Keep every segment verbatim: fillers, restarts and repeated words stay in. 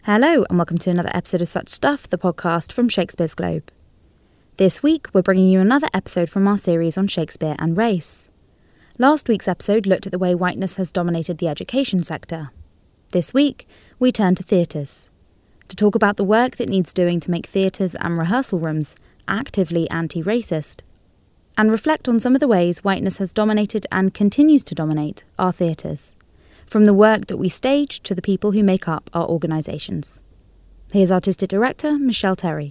Hello and welcome to another episode of Such Stuff, the podcast from Shakespeare's Globe. This week we're bringing you another episode from our series on Shakespeare and race. Last week's episode looked at the way whiteness has dominated the education sector. This week we turn to theatres, to talk about the work that needs doing to make theatres and rehearsal rooms actively anti-racist, and reflect on some of the ways whiteness has dominated and continues to dominate our theatres, from the work that we stage to the people who make up our organisations. Here's Artistic Director Michelle Terry.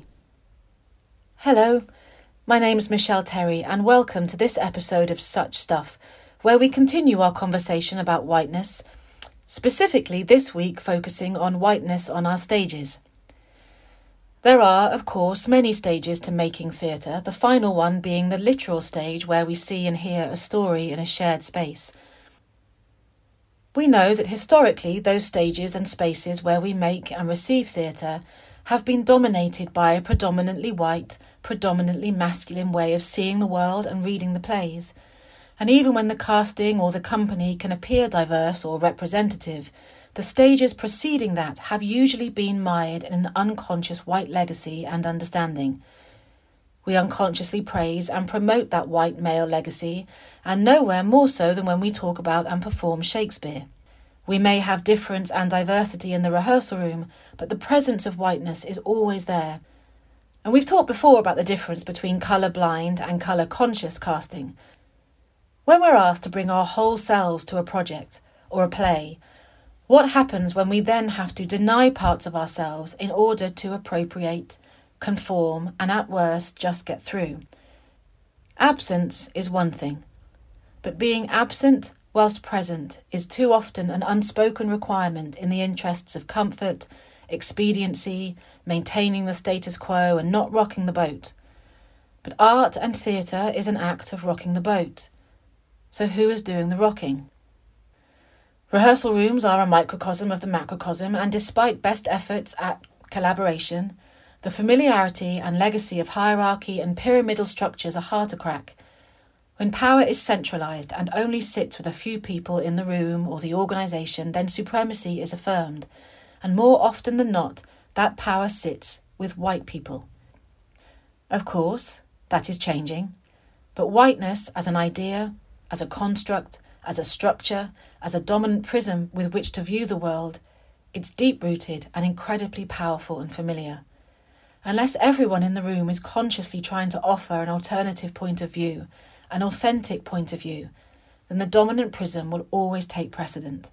Hello, my name's Michelle Terry and welcome to this episode of Such Stuff, where we continue our conversation about whiteness, specifically this week focusing on whiteness on our stages. There are, of course, many stages to making theatre, the final one being the literal stage where we see and hear a story in a shared space. We know that historically those stages and spaces where we make and receive theatre have been dominated by a predominantly white, predominantly masculine way of seeing the world and reading the plays. And even when the casting or the company can appear diverse or representative, the stages preceding that have usually been mired in an unconscious white legacy and understanding. We unconsciously praise and promote that white male legacy, and nowhere more so than when we talk about and perform Shakespeare. We may have difference and diversity in the rehearsal room, but the presence of whiteness is always there. And we've talked before about the difference between colour-blind and colour-conscious casting. When we're asked to bring our whole selves to a project or a play, what happens when we then have to deny parts of ourselves in order to appropriate, conform, and at worst just get through? Absence is one thing, but being absent whilst present is too often an unspoken requirement in the interests of comfort, expediency, maintaining the status quo and not rocking the boat. But art and theatre is an act of rocking the boat. So who is doing the rocking? Rehearsal rooms are a microcosm of the macrocosm, and despite best efforts at collaboration, the familiarity and legacy of hierarchy and pyramidal structures are hard to crack. When power is centralised and only sits with a few people in the room or the organisation, then supremacy is affirmed, and more often than not, that power sits with white people. Of course, that is changing, but whiteness as an idea, as a construct, as a structure, as a dominant prism with which to view the world, it's deep-rooted and incredibly powerful and familiar. Unless everyone in the room is consciously trying to offer an alternative point of view, an authentic point of view, then the dominant prism will always take precedent.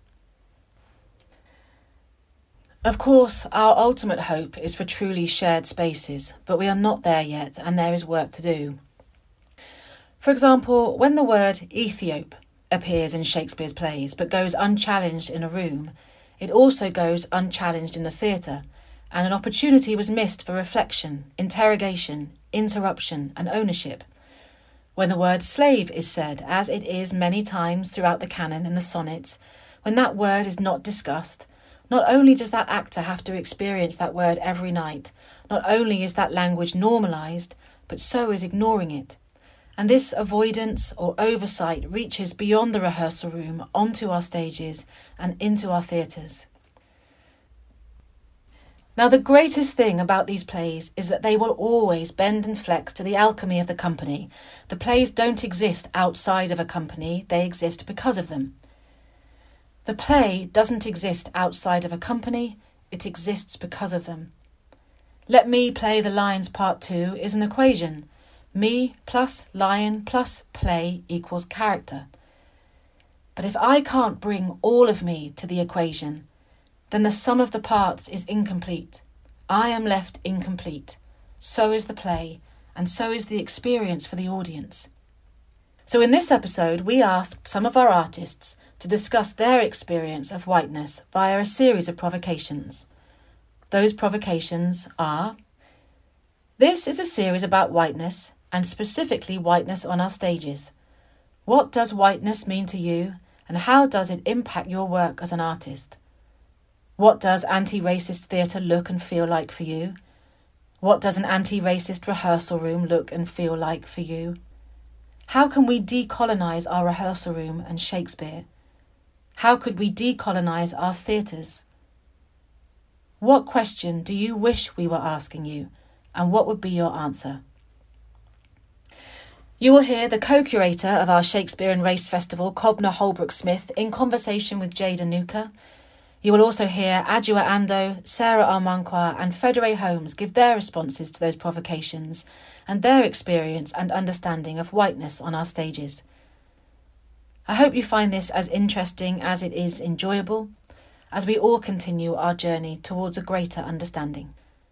Of course, our ultimate hope is for truly shared spaces, but we are not there yet and there is work to do. For example, when the word Ethiop appears in Shakespeare's plays but goes unchallenged in a room, it also goes unchallenged in the theatre, and an opportunity was missed for reflection, interrogation, interruption and ownership. When the word slave is said, as it is many times throughout the canon and the sonnets, when that word is not discussed, not only does that actor have to experience that word every night, not only is that language normalised, but so is ignoring it. And this avoidance or oversight reaches beyond the rehearsal room, onto our stages and into our theatres. Now, the greatest thing about these plays is that they will always bend and flex to the alchemy of the company. The plays don't exist outside of a company, they exist because of them. The play doesn't exist outside of a company, it exists because of them. Let Me Play the Lions Part two is an equation. Me plus lion plus play equals character. But if I can't bring all of me to the equation, then the sum of the parts is incomplete. I am left incomplete. So is the play, and so is the experience for the audience. So in this episode, we asked some of our artists to discuss their experience of whiteness via a series of provocations. Those provocations are: this is a series about whiteness, and specifically whiteness on our stages. What does whiteness mean to you, and how does it impact your work as an artist? What does anti-racist theatre look and feel like for you? What does an anti-racist rehearsal room look and feel like for you? How can we decolonise our rehearsal room and Shakespeare? How could we decolonise our theatres? What question do you wish we were asking you, and what would be your answer? You will hear the co-curator of our Shakespeare and Race Festival, Cobna Holbrook-Smith, in conversation with Jade Anuka. You will also hear Adjua Ando, Sarah Armanquah and Federe Holmes give their responses to those provocations and their experience and understanding of whiteness on our stages. I hope you find this as interesting as it is enjoyable, as we all continue our journey towards a greater understanding.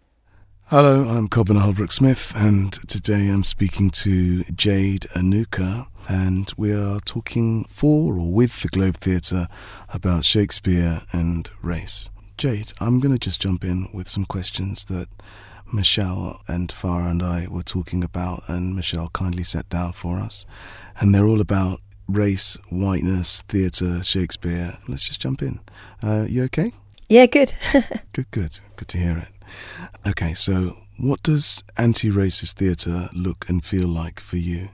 Hello, I'm Cobna Holbrook-Smith, and today I'm speaking to Jade Anuka, and we are talking for or with the Globe Theatre about Shakespeare and race. Jade, I'm going to just jump in with some questions that Michelle and Farah and I were talking about, and Michelle kindly set down for us, and they're all about race, whiteness, theatre, Shakespeare. Let's just jump in. Uh, you okay? Yeah, good. Good, good. Good to hear it. Okay, so what does anti-racist theatre look and feel like for you?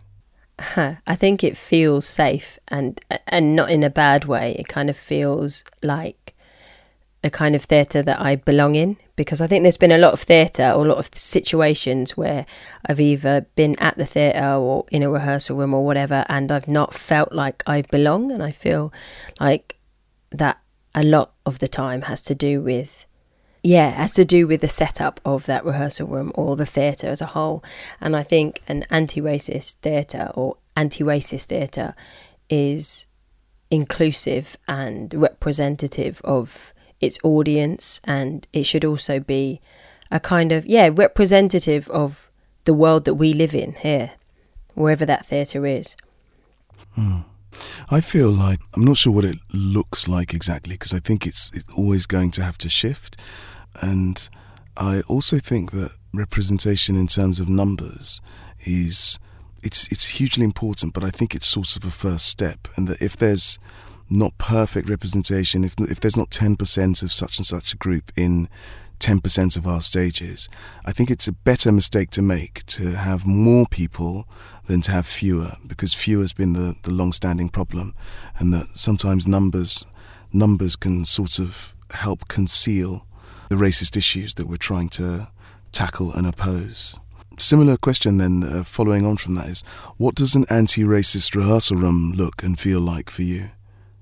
I think it feels safe and and not in a bad way. It kind of feels like the kind of theatre that I belong in, because I think there's been a lot of theatre or a lot of situations where I've either been at the theatre or in a rehearsal room or whatever, and I've not felt like I belong, and I feel like that a lot of the time has to do with Yeah, it has to do with the setup of that rehearsal room or the theatre as a whole. And I think an anti-racist theatre or anti-racist theatre is inclusive and representative of its audience, and it should also be a kind of, yeah, representative of the world that we live in here, wherever that theatre is. Hmm. I feel like, I'm not sure what it looks like exactly, because I think it's, it's always going to have to shift. And I also think that representation in terms of numbers is, it's it's hugely important, but I think it's sort of a first step. And that if there's not perfect representation, if if there's not ten percent of such and such a group in ten percent of our stages, I think it's a better mistake to make to have more people than to have fewer, because fewer has been the, the long-standing problem, and that sometimes numbers numbers can sort of help conceal the racist issues that we're trying to tackle and oppose. Similar question then, uh, following on from that, is what does an anti-racist rehearsal room look and feel like for you?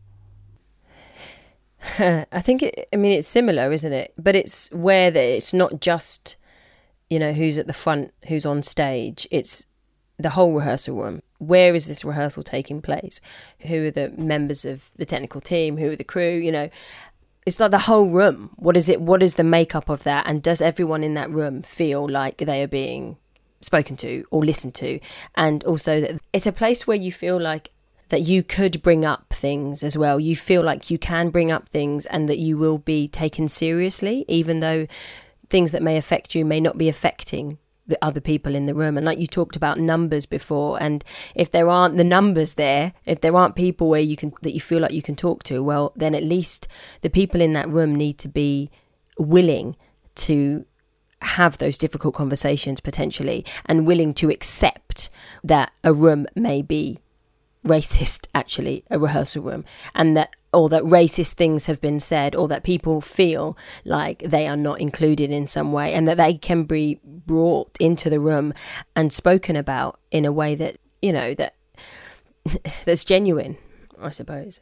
I think, it, I mean, it's similar, isn't it? But it's where that it's not just, you know, who's at the front, who's on stage. It's the whole rehearsal room. Where is this rehearsal taking place? Who are the members of the technical team? Who are the crew? You know, it's like the whole room. What is it? What is the makeup of that? And does everyone in that room feel like they are being spoken to or listened to? And also that it's a place where you feel like that you could bring up things as well. You feel like you can bring up things and that you will be taken seriously, even though things that may affect you may not be affecting the other people in the room. And like you talked about numbers before, and if there aren't the numbers there, if there aren't people where you can, that you feel like you can talk to, well, then at least the people in that room need to be willing to have those difficult conversations potentially, and willing to accept that a room may be racist, actually, a rehearsal room, and that, or that racist things have been said, or that people feel like they are not included in some way, and that they can be brought into the room and spoken about in a way that, you know, that that's genuine, I suppose.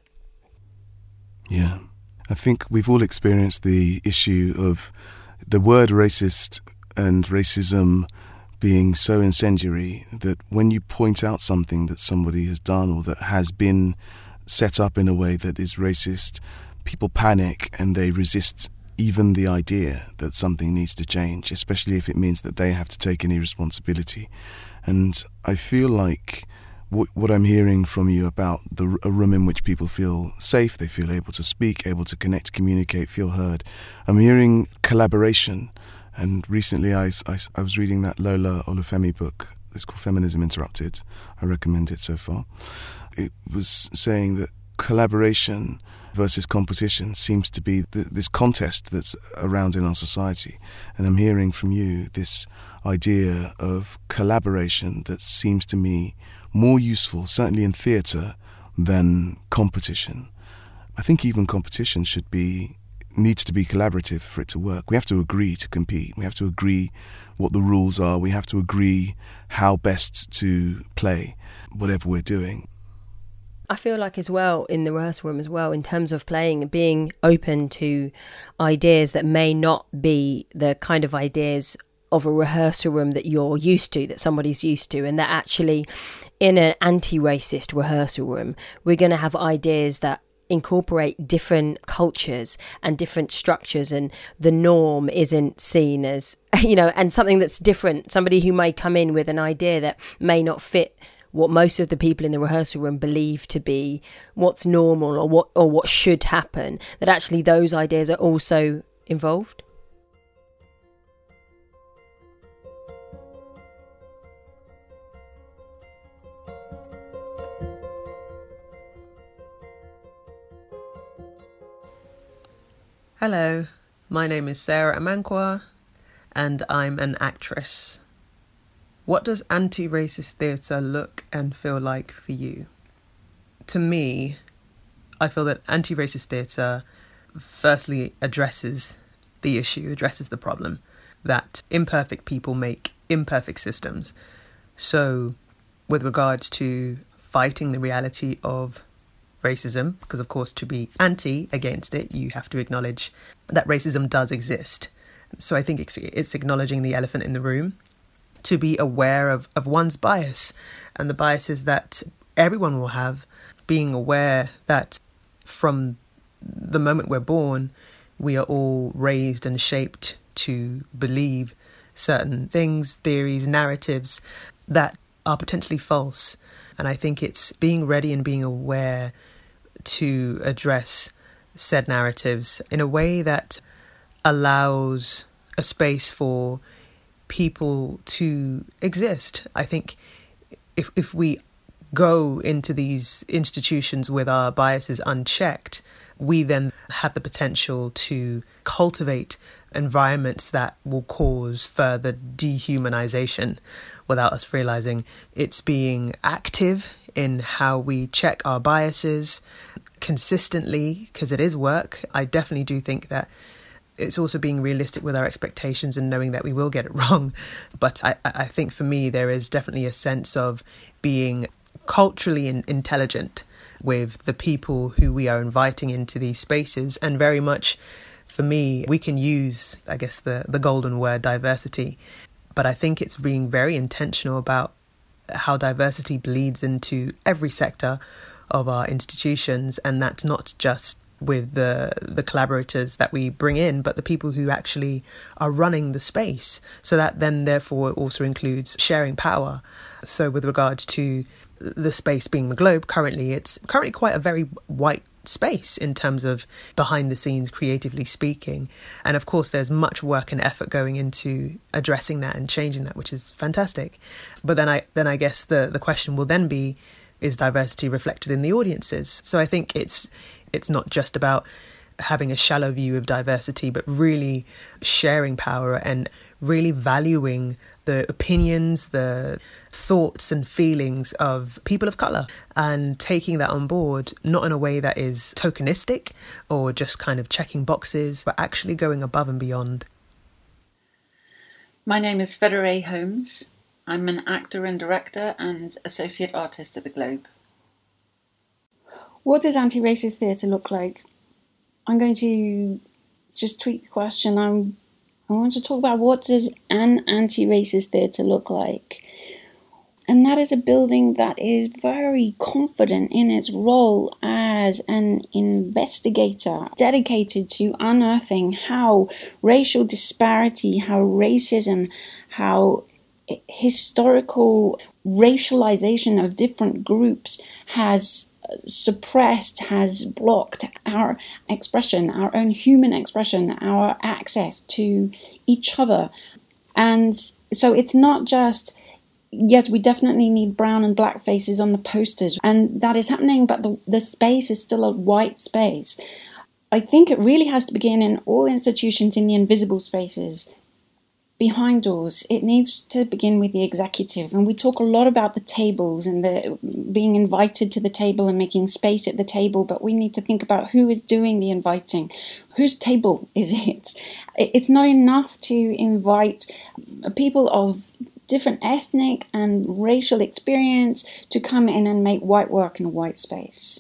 Yeah. I think we've all experienced the issue of the word racist and racism being so incendiary that when you point out something that somebody has done or that has been set up in a way that is racist, people panic and they resist even the idea that something needs to change, especially if it means that they have to take any responsibility. And I feel like what, what I'm hearing from you about the, a room in which people feel safe, they feel able to speak, able to connect, communicate, feel heard. I'm hearing collaboration. And recently I, I, I was reading that Lola Olufemi book. It's called Feminism Interrupted. I recommend it so far. It was saying that collaboration versus competition seems to be the, this contest that's around in our society. And I'm hearing from you this idea of collaboration that seems to me more useful, certainly in theatre, than competition. I think even competition should be needs to be collaborative for it to work. We have to agree to compete. We have to agree what the rules are. We have to agree how best to play whatever we're doing. I feel like as well in the rehearsal room as well, in terms of playing, being open to ideas that may not be the kind of ideas of a rehearsal room that you're used to, that somebody's used to, and that actually in an anti-racist rehearsal room, we're going to have ideas that incorporate different cultures and different structures, and the norm isn't seen as, you know, and something that's different, somebody who may come in with an idea that may not fit what most of the people in the rehearsal room believe to be what's normal or what or what should happen, that actually those ideas are also involved. Hello, my name is Sarah Amankwa and I'm an actress. What does anti-racist theatre look and feel like for you? To me, I feel that anti-racist theatre firstly addresses the issue, addresses the problem that imperfect people make imperfect systems. So with regards to fighting the reality of racism, because of course to be anti against it, you have to acknowledge that racism does exist. So I think it's, it's acknowledging the elephant in the room, to be aware of, of one's bias and the biases that everyone will have, being aware that from the moment we're born, we are all raised and shaped to believe certain things, theories, narratives that are potentially false. And I think it's being ready and being aware to address said narratives in a way that allows a space for people to exist. I think if if we go into these institutions with our biases unchecked, we then have the potential to cultivate environments that will cause further dehumanization without us realizing. It's being active in how we check our biases consistently, because it is work. I definitely do think that it's also being realistic with our expectations and knowing that we will get it wrong. But I, I think for me, there is definitely a sense of being culturally in, intelligent with the people who we are inviting into these spaces. And very much for me, we can use, I guess, the, the golden word diversity. But I think it's being very intentional about how diversity bleeds into every sector of our institutions. And that's not just with the the collaborators that we bring in, but the people who actually are running the space. So that then therefore also includes sharing power. So with regards to the space being the Globe, currently it's currently quite a very white space in terms of behind the scenes, creatively speaking. And of course there's much work and effort going into addressing that and changing that, which is fantastic. But then I then I guess the the question will then be, is diversity reflected in the audiences? So I think it's it's not just about having a shallow view of diversity, but really sharing power and really valuing the opinions, the thoughts and feelings of people of colour, and taking that on board, not in a way that is tokenistic or just kind of checking boxes, but actually going above and beyond. My name is Federae Holmes. I'm an actor and director and associate artist at the Globe. What does anti-racist theatre look like? I'm going to just tweak the question. I'm, I want to talk about what does an anti-racist theatre look like? And that is a building that is very confident in its role as an investigator, dedicated to unearthing how racial disparity, how racism, how historical racialization of different groups has suppressed, has blocked our expression, our own human expression, our access to each other. And so it's not just, yet we definitely need brown and black faces on the posters, and that is happening, but the, the space is still a white space. I think it really has to begin in all institutions, in the invisible spaces. behind doors. It needs to begin with the executive. And we talk a lot about the tables and the being invited to the table and making space at the table, but we need to think about who is doing the inviting. Whose table is it? It's not enough to invite people of different ethnic and racial experience to come in and make white work in a white space.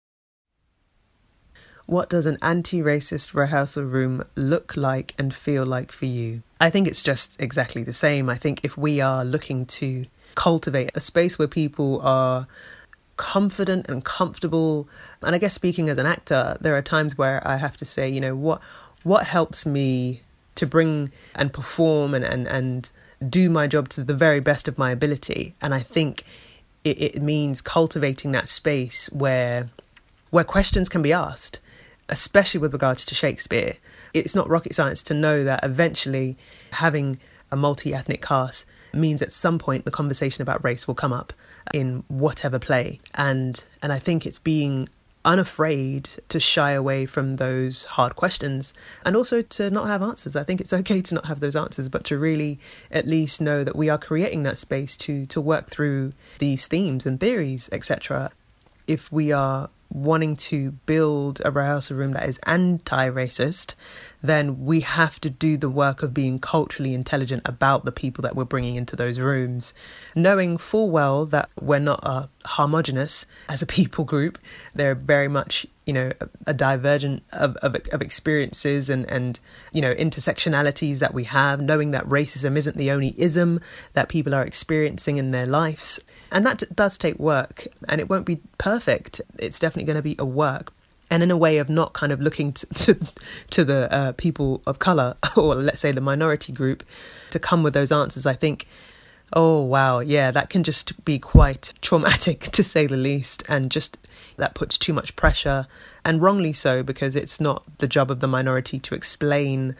What does an anti-racist rehearsal room look like and feel like for you? I think it's just exactly the same. I think if we are looking to cultivate a space where people are confident and comfortable, and I guess speaking as an actor, there are times where I have to say, you know, what what helps me to bring and perform and, and, and do my job to the very best of my ability. And I think it, it means cultivating that space where where questions can be asked, especially with regards to Shakespeare. It's not rocket science to know that eventually having a multi-ethnic cast means at some point the conversation about race will come up in whatever play. And and I think it's being unafraid to shy away from those hard questions and also to not have answers. I think it's okay to not have those answers, but to really at least know that we are creating that space to to work through these themes and theories, et cetera. If we are wanting to build a rehearsal room that is anti-racist, then we have to do the work of being culturally intelligent about the people that we're bringing into those rooms, knowing full well that we're not uh, homogenous as a people group. They're very much, you know, a, a divergent of, of, of experiences and, and, you know, intersectionalities that we have, knowing that racism isn't the only ism that people are experiencing in their lives. And that does take work, and it won't be perfect. It's definitely going to be a work. And in a way of not kind of looking to to, to the uh, people of colour, or let's say the minority group, to come with those answers, I think, oh, wow, yeah, that can just be quite traumatic, to say the least. And just that puts too much pressure, and wrongly so, because it's not the job of the minority to explain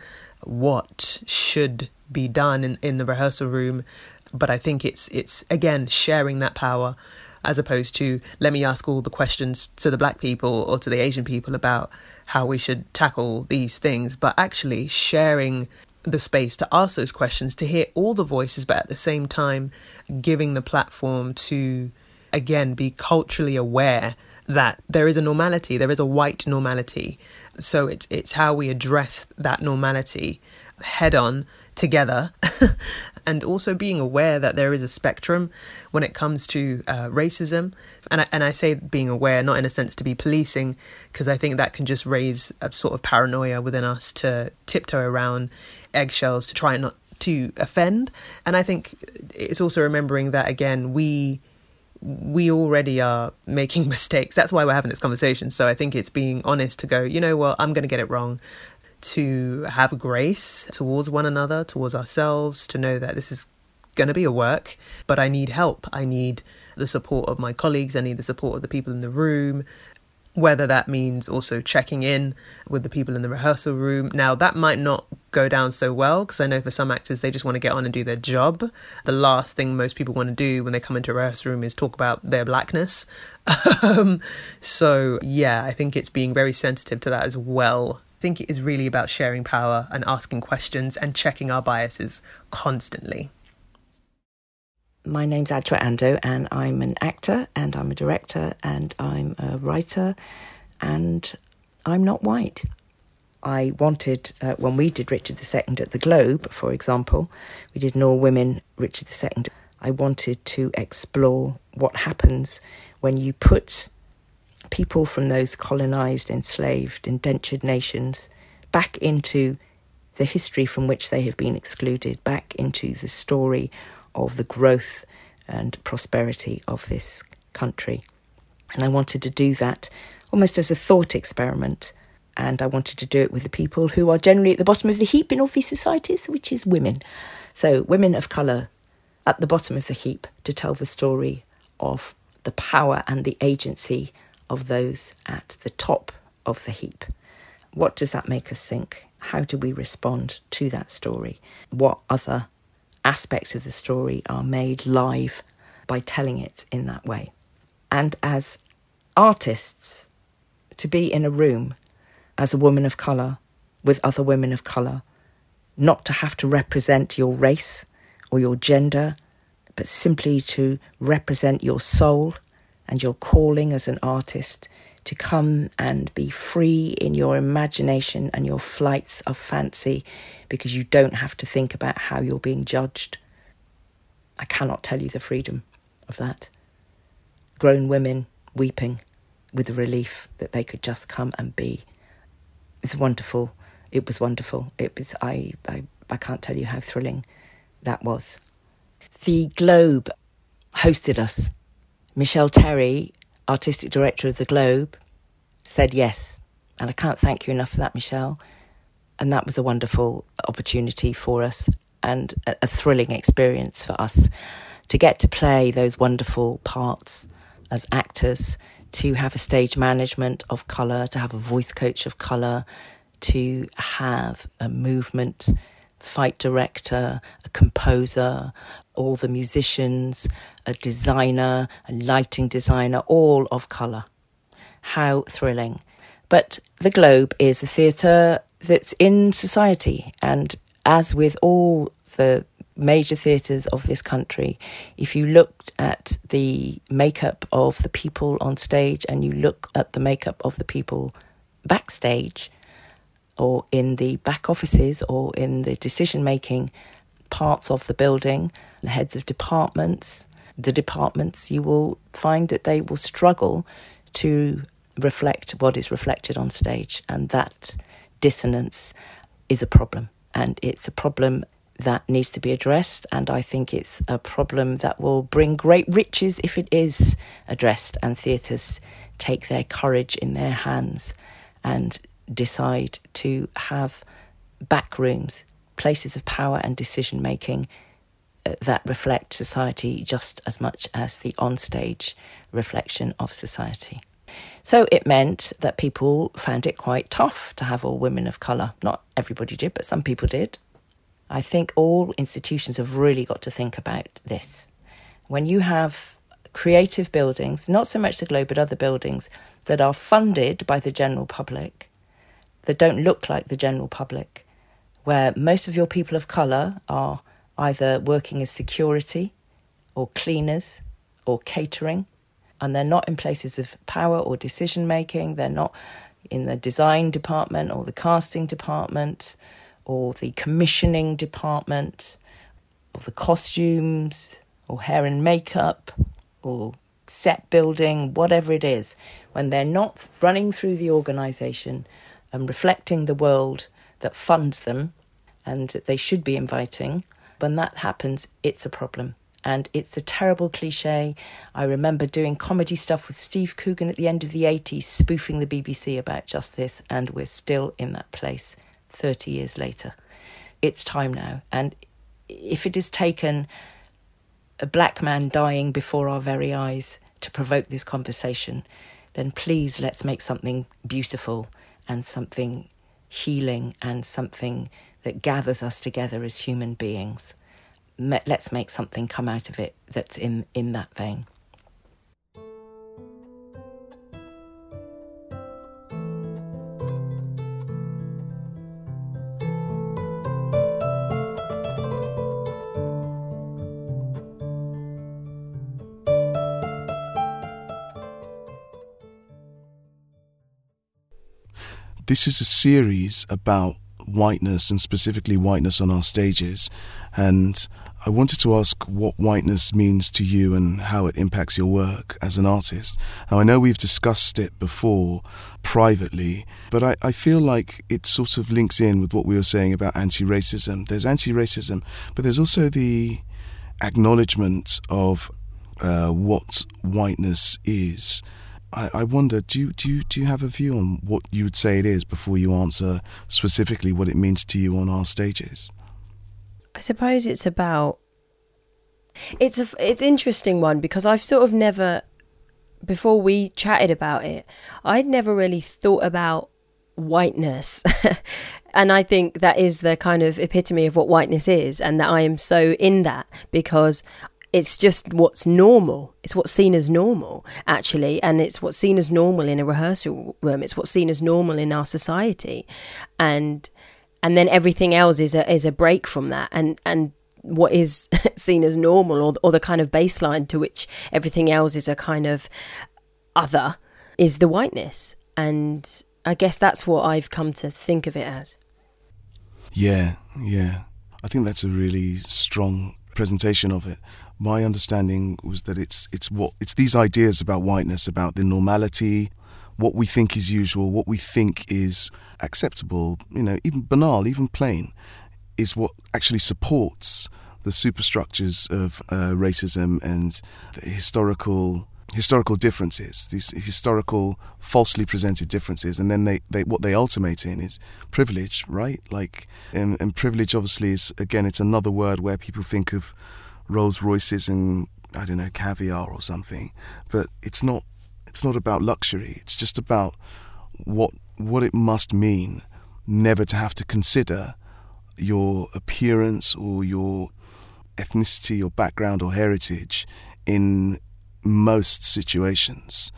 what should be done in, in the rehearsal room. But I think it's, it's again, sharing that power, as opposed to let me ask all the questions to the black people or to the Asian people about how we should tackle these things, but actually sharing the space to ask those questions, to hear all the voices, but at the same time giving the platform to, again, be culturally aware that there is a normality, there is a white normality. So it's it's how we address that normality head on together, and also being aware that there is a spectrum when it comes to uh, racism. And I, and I say being aware, not in a sense to be policing, because I think that can just raise a sort of paranoia within us to tiptoe around eggshells to try not to offend. And I think it's also remembering that, again, we we already are making mistakes. That's why we're having this conversation. So I think it's being honest to go, you know what, I'm going to get it wrong. To have grace towards one another, towards ourselves, to know that this is going to be a work, but I need help. I need the support of my colleagues. I need the support of the people in the room, whether that means also checking in with the people in the rehearsal room. Now, that might not go down so well, because I know for some actors, they just want to get on and do their job. The last thing most people want to do when they come into a rehearsal room is talk about their blackness. um, so, yeah, I think it's being very sensitive to that as well. I think it is really about sharing power and asking questions and checking our biases constantly. My name's Adjoa Andoh, and I'm an actor, and I'm a director, and I'm a writer, and I'm not white. I wanted, uh, when we did Richard the Second at the Globe, for example, we did an all-women Richard the Second. I wanted to explore what happens when you put people from those colonised, enslaved, indentured nations back into the history from which they have been excluded, back into the story of the growth and prosperity of this country. And I wanted to do that almost as a thought experiment. And I wanted to do it with the people who are generally at the bottom of the heap in all these societies, which is women. So women of colour at the bottom of the heap, to tell the story of the power and the agency of those at the top of the heap. What does that make us think? How do we respond to that story? What other aspects of the story are made live by telling it in that way? And as artists, to be in a room as a woman of colour with other women of colour not to have to represent your race or your gender, but simply to represent your soul and your calling as an artist, to come and be free in your imagination and your flights of fancy, because you don't have to think about how you're being judged. I cannot tell you the freedom of that. Grown women weeping with the relief that they could just come and be. It's wonderful. It was wonderful. It was, I, I, I can't tell you how thrilling that was. The Globe hosted us. Michelle Terry, artistic director of the Globe, said yes. And I can't thank you enough for that, Michelle. And that was a wonderful opportunity for us and a, a thrilling experience for us to get to play those wonderful parts as actors, to have a stage management of colour, to have a voice coach of colour, to have a movement fight director, a composer, all the musicians, a designer, a lighting designer, all of colour. How thrilling. But the Globe is a theatre that's in society, and as with all the major theatres of this country, if you looked at the makeup of the people on stage and you look at the makeup of the people backstage, or in the back offices, or in the decision-making parts of the building, the heads of departments, the departments, you will find that they will struggle to reflect what is reflected on stage. And that dissonance is a problem. And it's a problem that needs to be addressed. And I think it's a problem that will bring great riches if it is addressed and theatres take their courage in their hands and decide to have back rooms, places of power and decision making uh, that reflect society just as much as the onstage reflection of society. So it meant that people found it quite tough to have all women of colour. Not everybody did, but some people did. I think all institutions have really got to think about this. When you have creative buildings, not so much the Globe, but other buildings that are funded by the general public, that don't look like the general public, where most of your people of colour are either working as security or cleaners or catering, and they're not in places of power or decision-making. They're not in the design department or the casting department or the commissioning department or the costumes or hair and makeup or set building, whatever it is. When they're not running through the organisation and reflecting the world that funds them and that they should be inviting, when that happens, it's a problem. And it's a terrible cliche. I remember doing comedy stuff with Steve Coogan at the end of the eighties, spoofing the B B C about just this, and we're still in that place thirty years later. It's time now. And if it has taken a black man dying before our very eyes to provoke this conversation, then please let's make something beautiful and something healing and something that gathers us together as human beings. Let's make something come out of it that's in, in that vein. This is a series about whiteness, and specifically whiteness on our stages, and I wanted to ask what whiteness means to you and how it impacts your work as an artist. Now, I know we've discussed it before privately, but I, I feel like it sort of links in with what we were saying about anti-racism. There's anti-racism, but there's also the acknowledgement of uh, what whiteness is. I, I wonder, do you, do you do you have a view on what you would say it is before you answer specifically what it means to you on our stages? I suppose it's about... It's a, it's interesting one, because I've sort of never, before we chatted about it, I'd never really thought about whiteness. And I think that is the kind of epitome of what whiteness is, and that I am so in that, because it's just what's normal. It's what's seen as normal, actually. And it's what's seen as normal in a rehearsal room. It's what's seen as normal in our society. And and then everything else is a is a break from that, and and what is seen as normal, or or the kind of baseline to which everything else is a kind of other, is the whiteness. And I guess that's what I've come to think of it as. Yeah, yeah. I think that's a really strong presentation of it. My understanding was that it's it's what it's these ideas about whiteness, about the normality, what we think is usual, what we think is acceptable, you know, even banal, even plain, is what actually supports the superstructures of uh, racism and the historical historical differences, these historical falsely presented differences, and then they, they what they ultimate in is privilege, right? Like, and, and privilege obviously is, again, it's another word where people think of Rolls Royces and, I don't know, caviar or something, but it's not. It's not about luxury. It's just about what what it must mean never to have to consider your appearance or your ethnicity or background or heritage in most situations.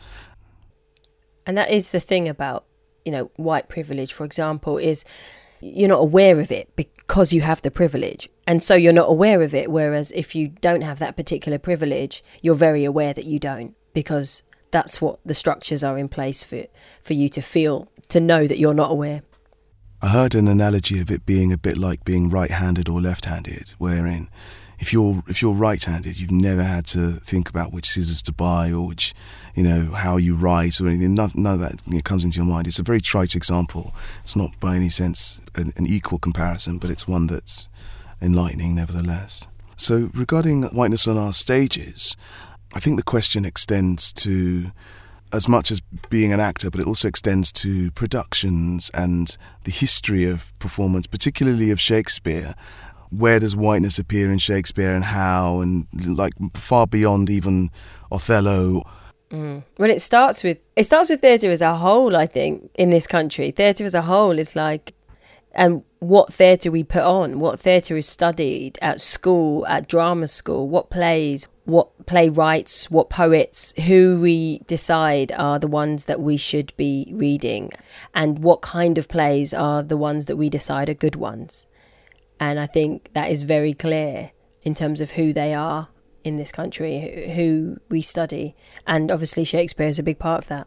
And that is the thing about, you know, white privilege, for example, is you're not aware of it because you have the privilege. And so you're not aware of it. Whereas if you don't have that particular privilege, you're very aware that you don't, because that's what the structures are in place for, for you to feel, to know that you're not aware. I heard an analogy of it being a bit like being right-handed or left-handed, wherein if you're if you're right-handed, you've never had to think about which scissors to buy or which, you know, how you write or anything. None, none of that, you know, comes into your mind. It's a very trite example. It's not by any sense an, an equal comparison, but it's one that's enlightening nevertheless. So regarding whiteness on our stages, I think the question extends to as much as being an actor, but it also extends to productions and the history of performance, particularly of Shakespeare. Where does whiteness appear in Shakespeare and how, and like far beyond even Othello? Mm. Well, it starts with it starts with theatre as a whole. I think in this country, theatre as a whole is like, and what theatre we put on, what theatre is studied at school, at drama school, what plays, what playwrights, what poets, who we decide are the ones that we should be reading, and what kind of plays are the ones that we decide are good ones. And I think that is very clear in terms of who they are in this country, who we study. And obviously Shakespeare is a big part of that.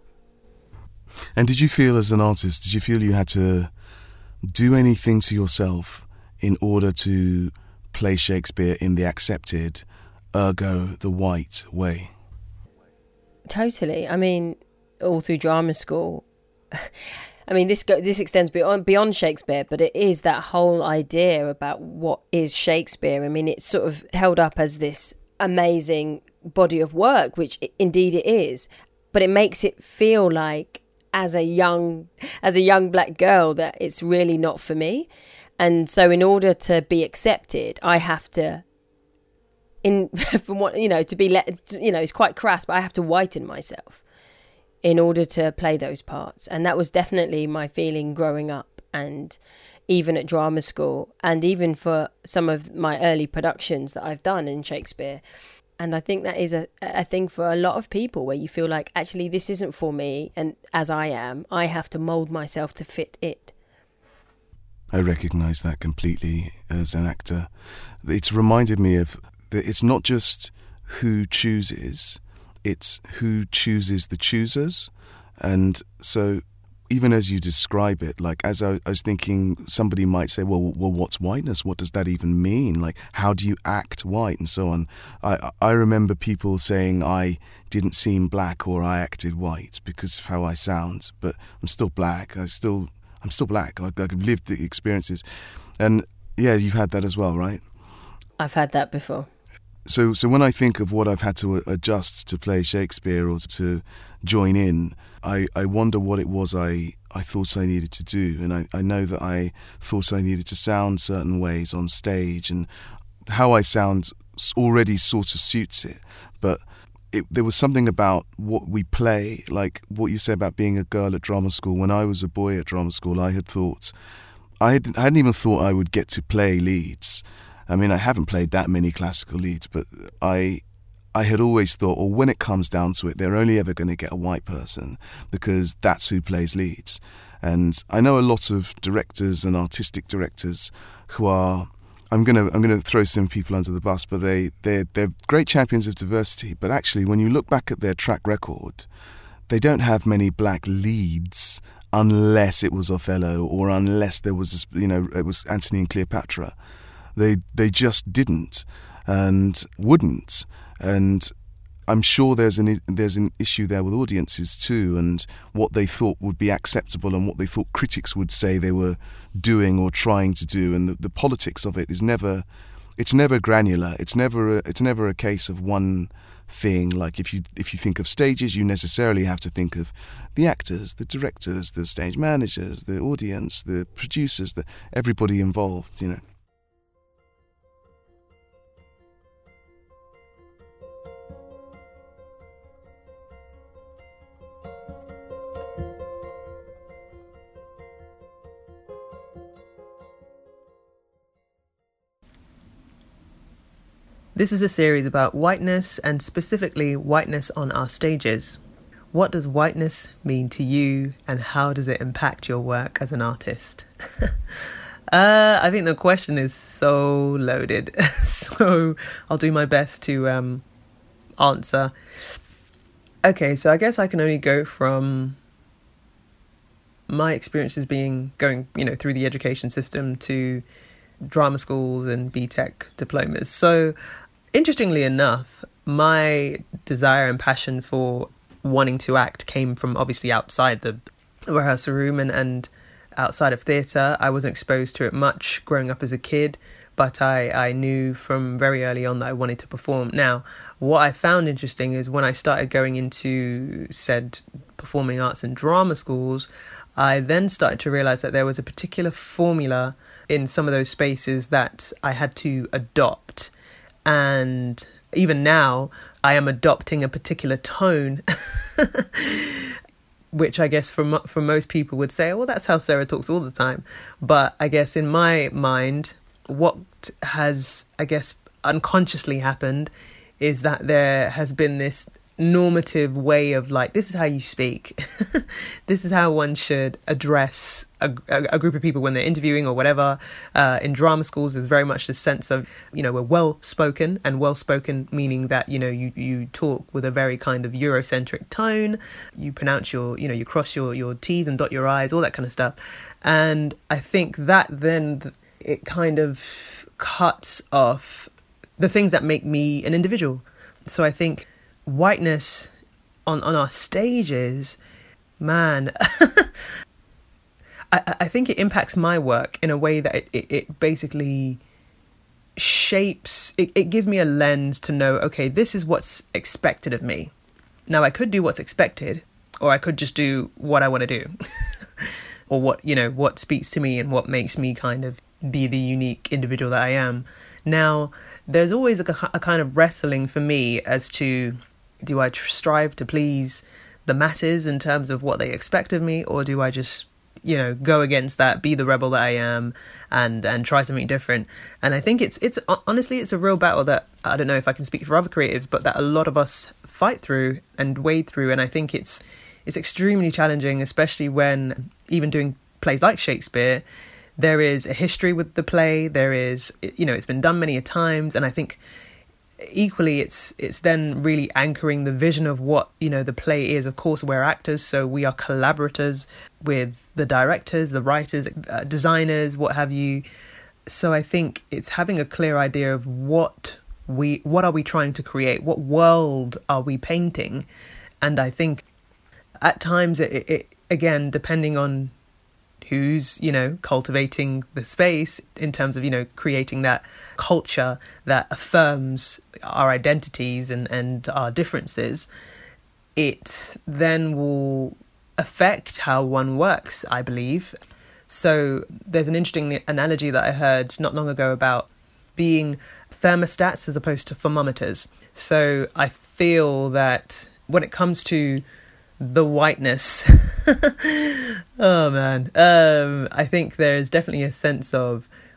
And did you feel as an artist, did you feel you had to do anything to yourself in order to play Shakespeare in the accepted, ergo the white way? Totally. I mean, all through drama school. I mean, this go, this extends beyond beyond Shakespeare, but it is that whole idea about what is Shakespeare. I mean, it's sort of held up as this amazing body of work, which indeed it is, but it makes it feel like, as a young as a young black girl, that it's really not for me. And so in order to be accepted, I have to, in from what you know, to be let, you know, it's quite crass, but I have to whiten myself in order to play those parts. And that was definitely my feeling growing up, and even at drama school, and even for some of my early productions that I've done in Shakespeare. And I think that is a, a thing for a lot of people, where you feel like, actually, this isn't for me, and as I am, I have to mould myself to fit it. I recognise that completely as an actor. It's reminded me of that it's not just who chooses, it's who chooses the choosers. And so even as you describe it, like as I, I was thinking, somebody might say, well, well, what's whiteness? What does that even mean? Like, how do you act white and so on? I, I remember people saying I didn't seem black or I acted white because of how I sound, but I'm still black. I still, I'm still black. Like, I've lived the experiences. And yeah, you've had that as well, right? I've had that before. So so when I think of what I've had to adjust to play Shakespeare or to join in, I, I wonder what it was I, I thought I needed to do. And I, I know that I thought I needed to sound certain ways on stage, and how I sound already sort of suits it. But it, there was something about what we play, like what you say about being a girl at drama school. When I was a boy at drama school, I had thought, I, had, I hadn't even thought I would get to play leads. I mean, I haven't played that many classical leads, but I I had always thought, well, when it comes down to it, they're only ever going to get a white person because that's who plays leads. And I know a lot of directors and artistic directors who are, I'm gonna I'm gonna throw some people under the bus, but they they they're great champions of diversity. But actually, when you look back at their track record, they don't have many black leads unless it was Othello or unless there was, you know, it was Antony and Cleopatra. They they just didn't and wouldn't. And I'm sure there's an there's an issue there with audiences too, and what they thought would be acceptable and what they thought critics would say they were doing or trying to do, and the, the politics of it is never, it's never granular. It's never a, it's never a case of one thing. Like if you if you think of stages, you necessarily have to think of the actors, the directors, the stage managers, the audience, the producers, the everybody involved. You know. This is a series about whiteness, and specifically whiteness on our stages. What does whiteness mean to you, and how does it impact your work as an artist? uh, I think the question is so loaded, so I'll do my best to um, answer. Okay, so I guess I can only go from my experiences being going, you know, through the education system to drama schools and B Tech diplomas. So interestingly enough, my desire and passion for wanting to act came from obviously outside the rehearsal room and, and outside of theatre. I wasn't exposed to it much growing up as a kid, but I, I knew from very early on that I wanted to perform. Now, what I found interesting is when I started going into said performing arts and drama schools, I then started to realise that there was a particular formula in some of those spaces that I had to adopt. And even now, I am adopting a particular tone, which I guess for, for most people would say, well, that's how Sarah talks all the time. But I guess in my mind, what has, I guess, unconsciously happened is that there has been this normative way of like, this is how you speak. This is how one should address a, a, a group of people when they're interviewing or whatever. Uh, in drama schools, there's very much this sense of, you know, we're well-spoken, and well-spoken meaning that, you know, you, you talk with a very kind of Eurocentric tone. You pronounce your, you know, you cross your, your T's and dot your I's, all that kind of stuff. And I think that then it kind of cuts off the things that make me an individual. So I think whiteness on, on our stages, man, I, I think it impacts my work in a way that it, it, it basically shapes, it, it gives me a lens to know, okay, this is what's expected of me. Now, I could do what's expected, or I could just do what I want to do, or what, you know, what speaks to me and what makes me kind of be the unique individual that I am. Now, there's always a, a kind of wrestling for me as to, do I tr- strive to please the masses in terms of what they expect of me, or do I just, you know, go against that, be the rebel that I am, and and try something different? And I think it's it's honestly it's a real battle that, I don't know if I can speak for other creatives, but that a lot of us fight through and wade through. And I think it's it's extremely challenging, especially when even doing plays like Shakespeare, there is a history with the play. There is, you know, it's been done many a times, and I think equally it's it's then really anchoring the vision of what, you know, the play is. Of course, we're actors, so we are collaborators with the directors, the writers, uh, designers, what have you. So I think it's having a clear idea of what we what are we trying to create, what world are we painting. And I think at times it, it again, depending on who's, you know, cultivating the space in terms of, you know, creating that culture that affirms our identities and, and our differences, it then will affect how one works, I believe. So there's an interesting analogy that I heard not long ago about being thermostats as opposed to thermometers. So I feel that when it comes to the whiteness, oh man, um, I think there's definitely a sense of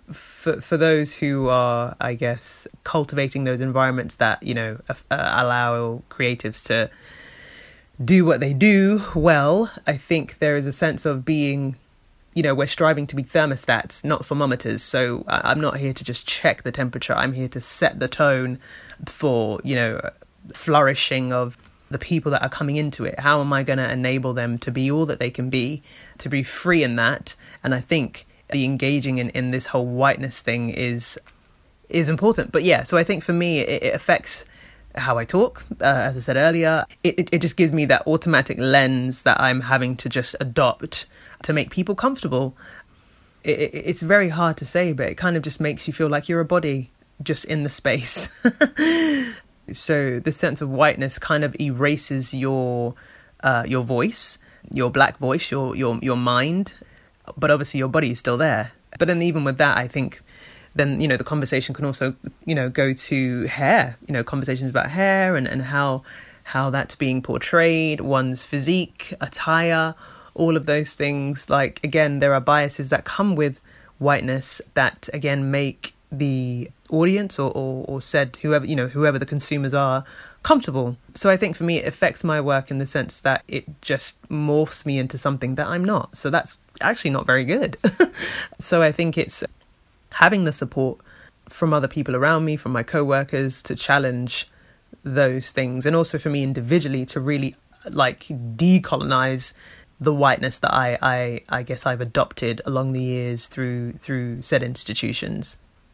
for for those who are, I guess, cultivating those environments that, you know, uh, allow creatives to do what they do well, I think there is a sense of being, you know, we're striving to be thermostats, not thermometers. So I'm not here to just check the temperature. I'm here to set the tone for, you know, flourishing of the people that are coming into it. How am I going to enable them to be all that they can be, to be free in that? And I think the engaging in, in this whole whiteness thing is is important. But yeah, so I think for me, it, it affects how I talk. Uh, as I said earlier, it, it, it just gives me that automatic lens that I'm having to just adopt to make people comfortable. It, it, it's very hard to say, but it kind of just makes you feel like you're a body just in the space. So the sense of whiteness kind of erases your uh, your voice, your black voice, your your your mind, but obviously your body is still there. But then even with that, I think then, you know, the conversation can also, you know, go to hair, you know, conversations about hair and, and how how that's being portrayed, one's physique, attire, all of those things. Like, again, there are biases that come with whiteness that, again, make the audience or, or, or said whoever, you know, whoever the consumers are, comfortable. So I think for me, it affects my work in the sense that it just morphs me into something that I'm not. So that's actually not very good. So I think it's having the support from other people around me, from my co-workers, to challenge those things. And also for me individually to really like decolonize the whiteness that I, I, I guess I've adopted along the years through through said institutions.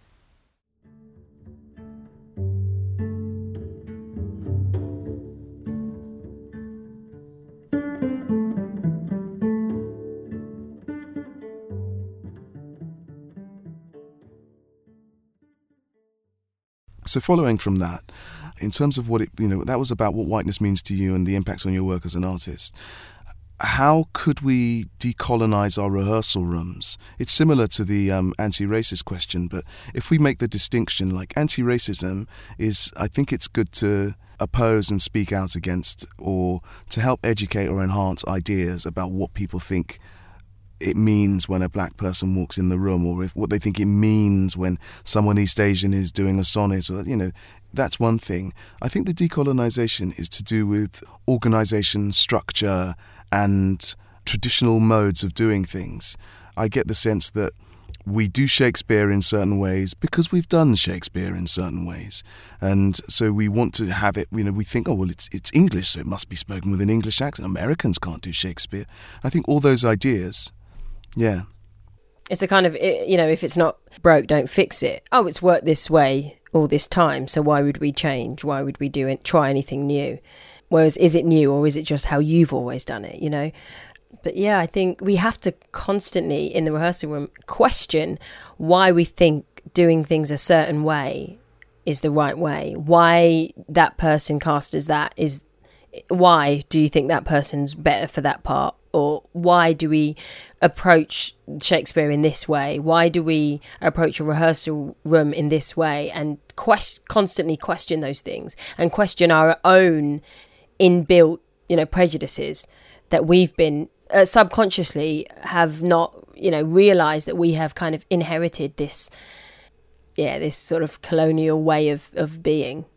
So following from that, in terms of what it, you know, that was about what whiteness means to you and the impact on your work as an artist. How could we decolonize our rehearsal rooms? It's similar to the um, anti-racist question, but if we make the distinction, like anti-racism is, I think it's good to oppose and speak out against, or to help educate or enhance ideas about what people think it means when a black person walks in the room, or if what they think it means when someone East Asian is doing a sonnet, or, you know, that's one thing. I think the decolonization is to do with organization, structure, and traditional modes of doing things. I get the sense that we do Shakespeare in certain ways because we've done Shakespeare in certain ways. And so we want to have it, you know, we think, oh, well, it's it's English, so it must be spoken with an English accent. Americans can't do Shakespeare. I think all those ideas, yeah. It's a kind of, you know, if it's not broke, don't fix it. Oh, it's worked this way all this time, so why would we change? Why would we do it, try anything new? Whereas, is it new, or is it just how you've always done it, you know? But yeah, I think we have to constantly, in the rehearsal room, question why we think doing things a certain way is the right way. Why that person cast as that is, why do you think that person's better for that part? Or why do we approach Shakespeare in this way? Why do we approach a rehearsal room in this way? And quest- constantly question those things, and question our own inbuilt, you know, prejudices that we've been uh, subconsciously have not, you know, realised that we have kind of inherited this, yeah, this sort of colonial way of, of being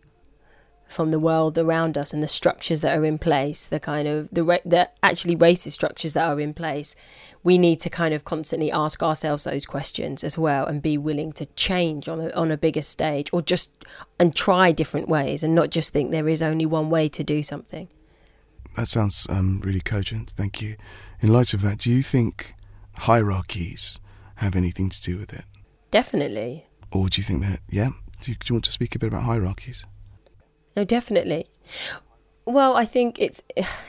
from the world around us, and the structures that are in place, the kind of the ra- the actually racist structures that are in place. We need to kind of constantly ask ourselves those questions as well, and be willing to change on a on a bigger stage, or just and try different ways, and not just think there is only one way to do something. That sounds um, really cogent. Thank you. In light of that, do you think hierarchies have anything to do with it? Definitely. Or do you think that? Yeah. Do you, do you want to speak a bit about hierarchies? No, definitely. Well, I think it's,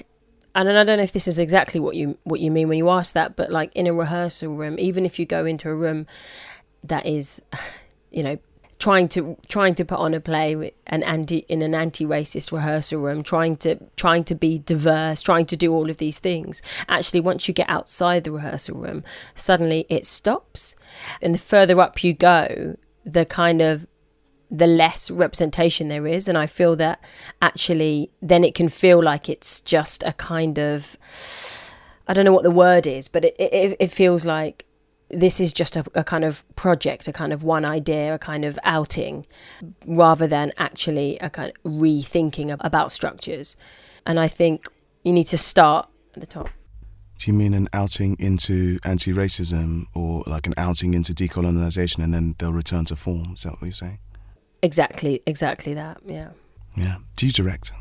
and I don't know if this is exactly what you what you mean when you ask that, but like in a rehearsal room, even if you go into a room that is, you know, trying to trying to put on a play an anti in an anti-racist rehearsal room, trying to trying to be diverse, trying to do all of these things. Actually, once you get outside the rehearsal room, suddenly it stops, and the further up you go, the kind of the less representation there is. And I feel that actually then it can feel like it's just a kind of, I don't know what the word is, but it it, it feels like this is just a, a kind of project, a kind of one idea, a kind of outing, rather than actually a kind of rethinking about structures. And I think you need to start at the top. Do you mean an outing into anti-racism, or like an outing into decolonisation, and then they'll return to form? Is that what you're saying? Exactly, exactly that, yeah. Yeah. Do you direct?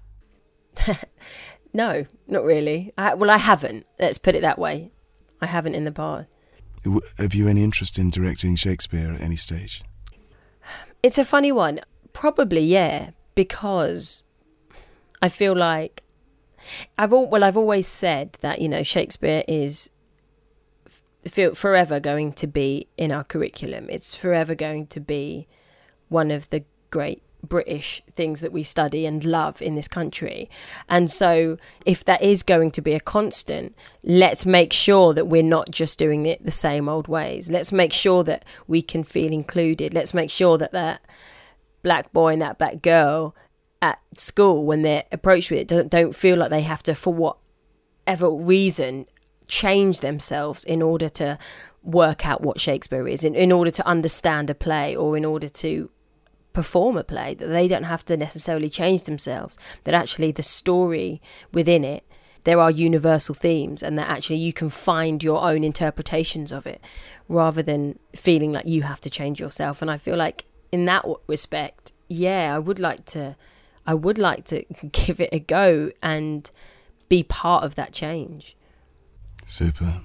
No, not really. I, well, I haven't. Let's put it that way. I haven't in the past. Have you any interest in directing Shakespeare at any stage? It's a funny one. Probably, yeah, because I feel like I've all, well, I've always said that, you know, Shakespeare is feel forever going to be in our curriculum. It's forever going to be one of the great British things that we study and love in this country. And so if that is going to be a constant, let's make sure that we're not just doing it the same old ways. Let's make sure that we can feel included. Let's make sure that that black boy and that black girl at school, when they're approached with it, don't, don't feel like they have to, for whatever reason, change themselves in order to work out what Shakespeare is, in, in order to understand a play, or in order to perform a play, that they don't have to necessarily change themselves, that actually the story within it, there are universal themes, and that actually you can find your own interpretations of it, rather than feeling like you have to change yourself. And I feel like in that respect, yeah, I would like to I would like to give it a go and be part of that change. Super.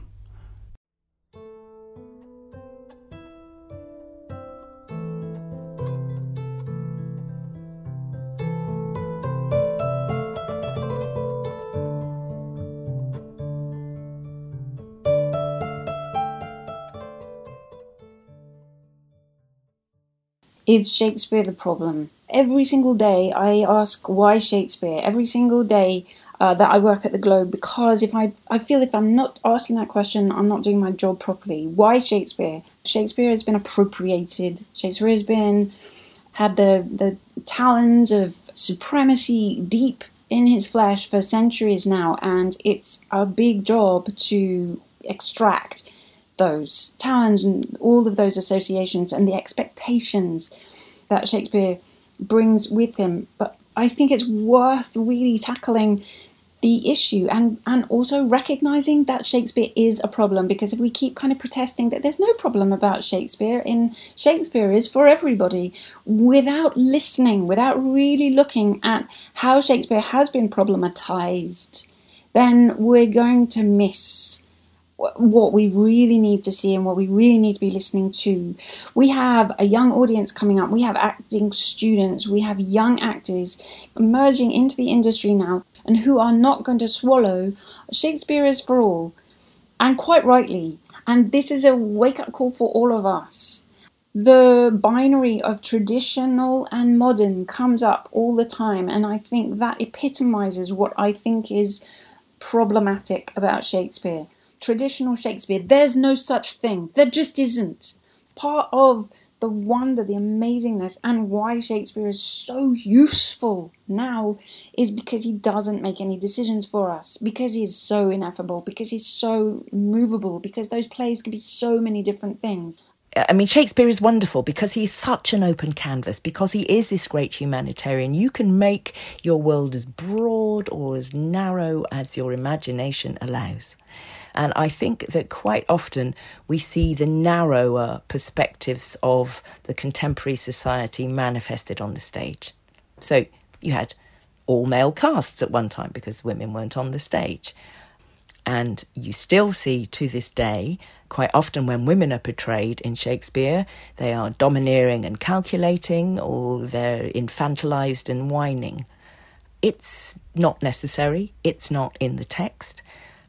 Is Shakespeare the problem? Every single day I ask why Shakespeare, every single day uh, that I work at the Globe, because if I, I feel if I'm not asking that question, I'm not doing my job properly. Why Shakespeare? Shakespeare has been appropriated. Shakespeare has been, had the, the talons of supremacy deep in his flesh for centuries now, and it's a big job to extract those talents and all of those associations and the expectations that Shakespeare brings with him. But I think it's worth really tackling the issue and, and also recognising that Shakespeare is a problem, because if we keep kind of protesting that there's no problem about Shakespeare, and Shakespeare is for everybody, without listening, without really looking at how Shakespeare has been problematised, then we're going to miss what we really need to see and what we really need to be listening to. We have a young audience coming up. We have acting students. We have young actors emerging into the industry now, and who are not going to swallow Shakespeare is for all, and quite rightly. And this is a wake-up call for all of us. The binary of traditional and modern comes up all the time, and I think that epitomizes what I think is problematic about Shakespeare. Traditional Shakespeare, there's no such thing. There just isn't. Part of the wonder, the amazingness, and why Shakespeare is so useful now is because he doesn't make any decisions for us, because he is so ineffable, because he's so movable, because those plays can be so many different things. I mean, Shakespeare is wonderful because he's such an open canvas, because he is this great humanitarian. You can make your world as broad or as narrow as your imagination allows. And I think that quite often we see the narrower perspectives of the contemporary society manifested on the stage. So you had all male casts at one time because women weren't on the stage. And you still see to this day, quite often when women are portrayed in Shakespeare, they are domineering and calculating, or they're infantilized and whining. It's not necessary. It's not in the text.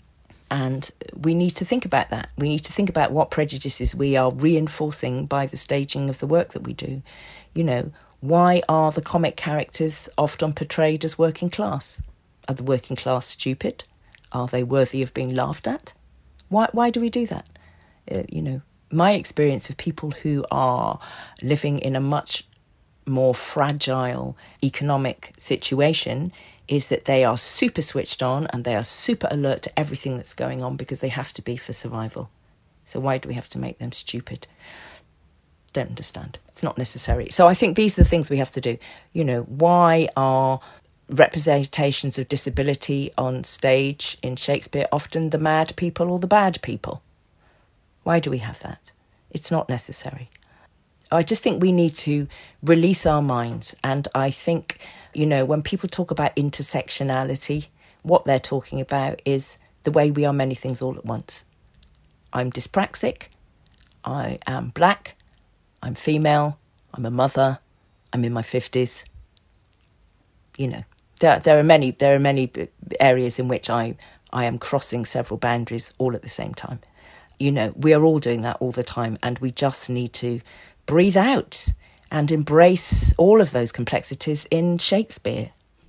And we need to think about that. We need to think about what prejudices we are reinforcing by the staging of the work that we do. You know, why are the comic characters often portrayed as working class? Are the working class stupid? Are they worthy of being laughed at? Why why do we do that? Uh, you know, my experience of people who are living in a much more fragile economic situation is that they are super switched on and they are super alert to everything that's going on because they have to be for survival. So why do we have to make them stupid? Don't understand. It's not necessary. So I think these are the things we have to do. You know, why are representations of disability on stage in Shakespeare often the mad people or the bad people? Why do we have that? It's not necessary. I just think we need to release our minds. And I think, you know, when people talk about intersectionality, what they're talking about is the way we are many things all at once. I'm dyspraxic, I am black, I'm female, I'm a mother, I'm in my fifties. You know, there there are many there are many areas in which I I am crossing several boundaries all at the same time. You know, we are all doing that all the time, and we just need to breathe out and embrace all of those complexities in Shakespeare.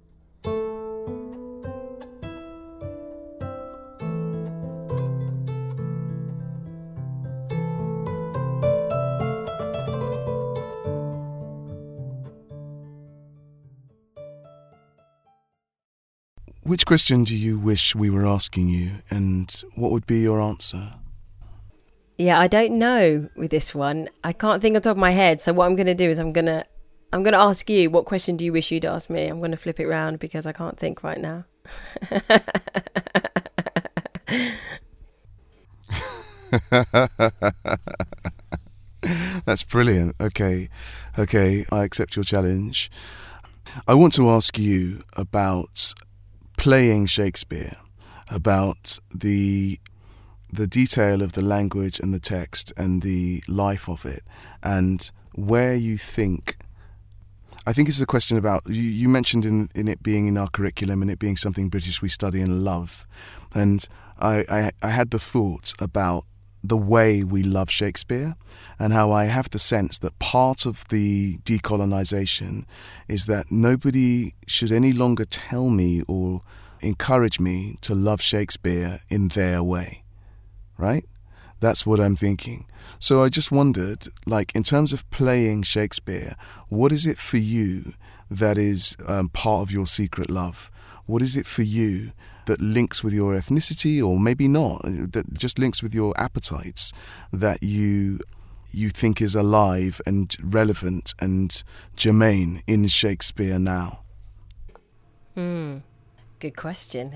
Which question do you wish we were asking you, and what would be your answer? Yeah, I don't know with this one. I can't think on top of my head. So what I'm going to do is I'm going to I'm going to ask you, what question do you wish you'd ask me? I'm going to flip it round because I can't think right now. That's brilliant. Okay. Okay, I accept your challenge. I want to ask you about playing Shakespeare, about the the detail of the language and the text and the life of it, and where you think, I think it's a question about, you, you mentioned in, in it being in our curriculum and it being something British we study and love, and I, I, I had the thought about the way we love Shakespeare, and how I have the sense that part of the decolonisation is that nobody should any longer tell me or encourage me to love Shakespeare in their way. Right? That's what I'm thinking. So I just wondered, like, in terms of playing Shakespeare, what is it for you that is um, part of your secret love? What is it for you that links with your ethnicity, or maybe not, that just links with your appetites, that you you think is alive and relevant and germane in Shakespeare now? Hmm. Good question.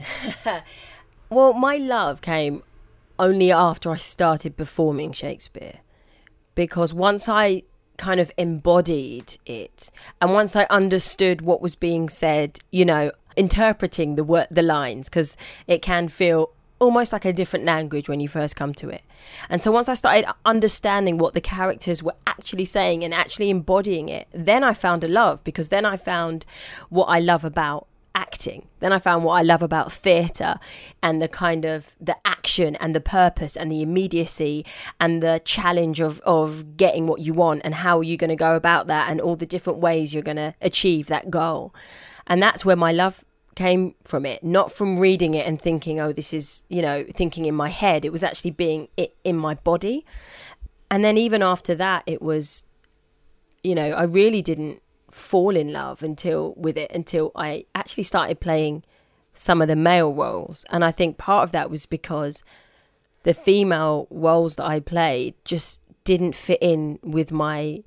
Well, my love came only after I started performing Shakespeare, because once I kind of embodied it, and once I understood what was being said, you know, interpreting the word, the lines, because it can feel almost like a different language when you first come to it. And so once I started understanding what the characters were actually saying and actually embodying it, then I found a love, because then I found what I love about acting. Then I found what I love about theatre, and the kind of the action and the purpose and the immediacy and the challenge of, of getting what you want, and how are you going to go about that, and all the different ways you're going to achieve that goal. And that's where my love came from it, not from reading it and thinking, oh, this is, you know, thinking in my head. It was actually being it in my body. And then even after that, it was, you know, I really didn't fall in love until with it until I actually started playing some of the male roles. And I think part of that was because the female roles that I played just didn't fit in with my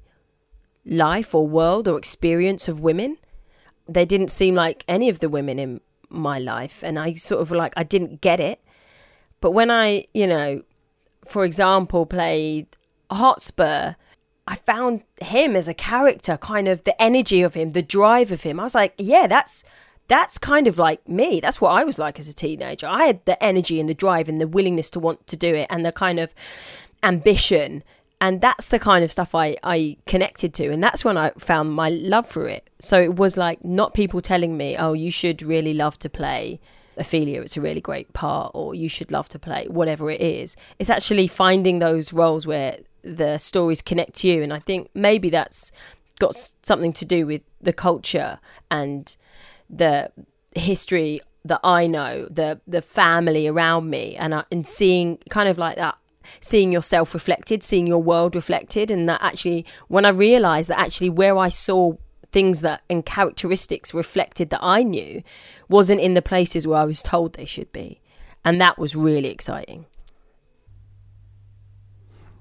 life or world or experience of women. They didn't seem like any of the women in my life, and I sort of like I didn't get it. But when I, you know, for example, played Hotspur, I found him as a character, kind of the energy of him, the drive of him. I was like, yeah, that's that's kind of like me. That's what I was like as a teenager. I had the energy and the drive and the willingness to want to do it, and the kind of ambition. And that's the kind of stuff I, I connected to. And that's when I found my love for it. So it was like not people telling me, oh, you should really love to play Ophelia, it's a really great part, or you should love to play whatever it is. It's actually finding those roles where the stories connect to you. And I think maybe that's got something to do with the culture and the history that I know, the the family around me, and, I, and seeing kind of like that, seeing yourself reflected, seeing your world reflected. And that actually, when I realised that actually where I saw things that and characteristics reflected that I knew wasn't in the places where I was told they should be. And that was really exciting.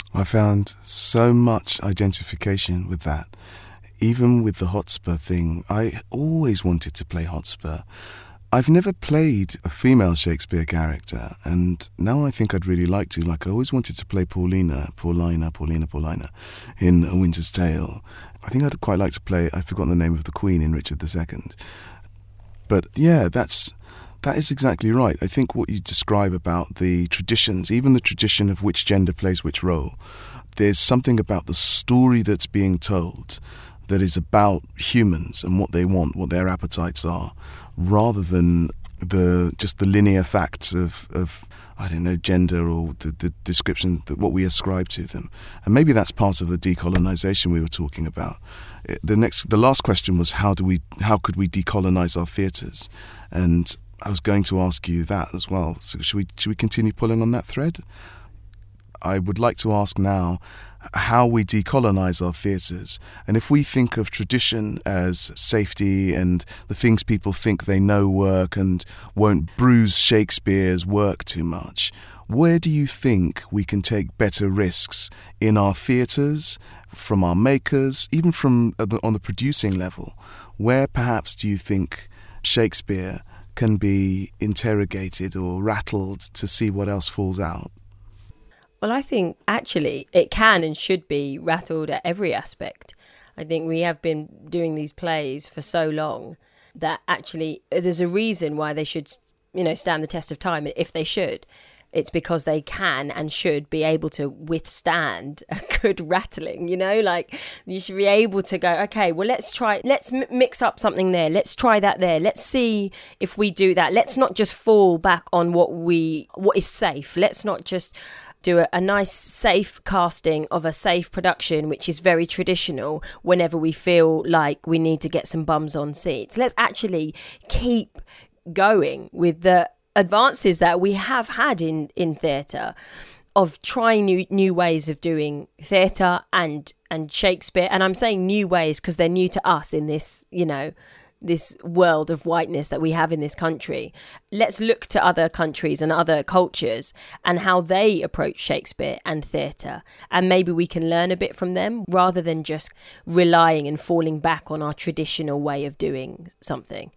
I found so much identification with that. Even with the Hotspur thing, I always wanted to play Hotspur. I've never played a female Shakespeare character, and now I think I'd really like to. Like, I always wanted to play Paulina, Paulina, Paulina, Paulina in A Winter's Tale. I think I'd quite like to play, I've forgotten the name of the Queen in Richard the Second. But yeah, that's that is exactly right. I think what you describe about the traditions, even the tradition of which gender plays which role, there's something about the story that's being told that is about humans and what they want, what their appetites are, rather than the just the linear facts of, of I don't know, gender or the, the description that what we ascribe to them. And maybe that's part of the decolonization we were talking about. The next, the last question was how do we, how could we decolonize our theatres? And I was going to ask you that as well. So should we should we continue pulling on that thread? I would like to ask now how we decolonize our theatres. And if we think of tradition as safety and the things people think they know work and won't bruise Shakespeare's work too much, where do you think we can take better risks in our theatres, from our makers, even from on the producing level? Where perhaps do you think Shakespeare can be interrogated or rattled to see what else falls out? Well, I think actually it can and should be rattled at every aspect. I think we have been doing these plays for so long that actually there's a reason why they should, you know, stand the test of time. If they should, it's because they can and should be able to withstand a good rattling, you know, like you should be able to go, okay, well, let's try, let's m- mix up something there. Let's try that there. Let's see if we do that. Let's not just fall back on what we, what is safe. Let's not just do a, a nice safe casting of a safe production, which is very traditional, whenever we feel like we need to get some bums on seats. Let's actually keep going with the advances that we have had in, in theatre, of trying new new ways of doing theatre and, and Shakespeare. And I'm saying new ways because they're new to us in this, you know, this world of whiteness that we have in this country. Let's look to other countries and other cultures and how they approach Shakespeare and theatre, and maybe we can learn a bit from them rather than just relying and falling back on our traditional way of doing something.